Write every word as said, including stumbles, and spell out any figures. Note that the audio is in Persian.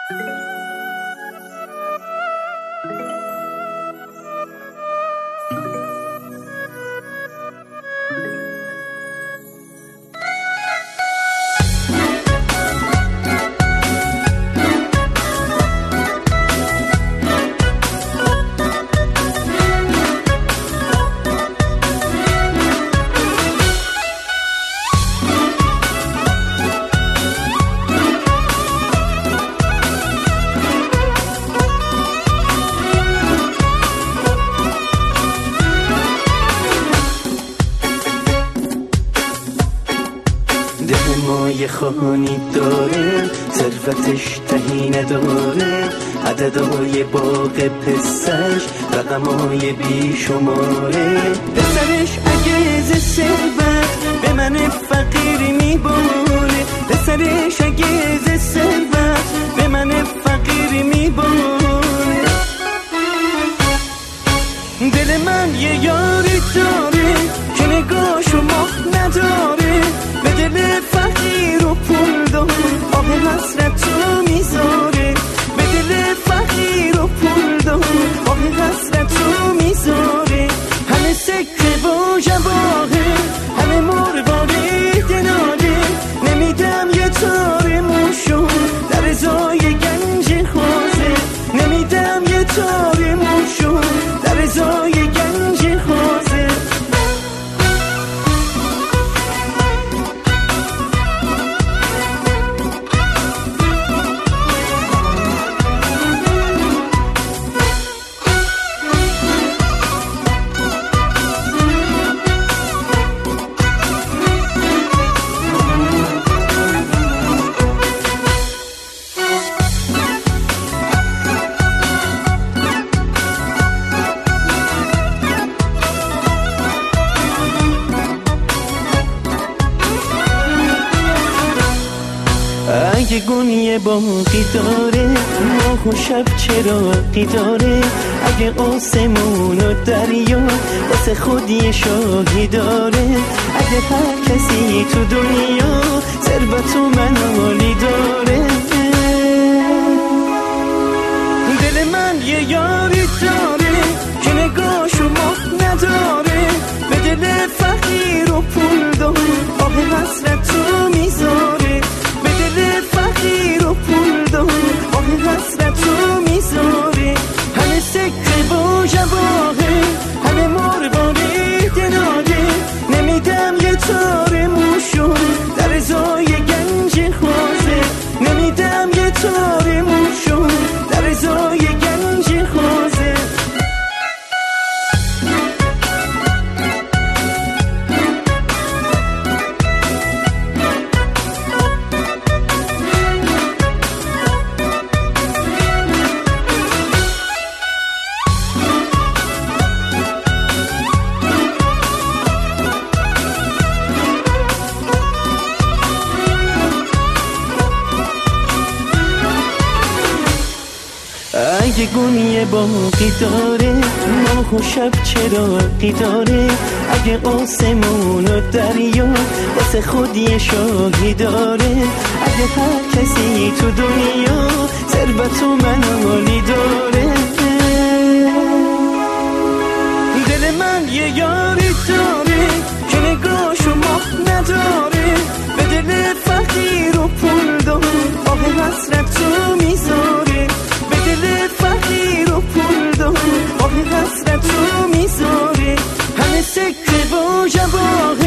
مایه خانی داره، ثروتش تهی نداره، عددهای باغ پسش رقمهای بی شماره. پسرش اگه ز ثروت به من فقیر میباره، پسرش اگه ز ثروت به من فقیر میباره. دل من یه یاری داره که نگاهشو ماه نداره، به دل فقیر و پول دار آه حسرتو میذاره، به دل فقیر و پول دار آه حسرتو میذاره. همه سکه و جواهر، همه مرواری دلاله، نمیدم یه تار موشو در ازای گنج خوازه، نمیدم یه تار موشو در ازای گنج خوازه. اگه گونی باقی داره، ماه و شب چراغی داره، اگه آسمون و دریا واسه خودی شاهی داره، اگه هر کسی تو دنیا ثروت و منالی داره. دل من یه یاری داره که نگاهشو ماه نداره، به دل فقیر و پول دار آه حسرتو میذاره، به دل فقیر و پول دار آه حسرتو میذاره. همه سکه و جواهر، همه مرواری دلاله، نمیدم یه تار موشو در ازای گنج خوازه، نمیدم یه تار موشو در ازای گنج خوازه. اگه گونی باقی داره، ماه و شب چراغی داره، اگه آسمون و دریا واسه خودی شاهی داره، اگه هر کسی تو دنیا ثروت و منالی داره. دل من یه یاری داره که نگاهشو ماه نداره، به دل فقیر و پول دار آه حسرتو میذاره، به دل فقیر و پول دار آه حسرتو میذاره. همه سکه و جواهر،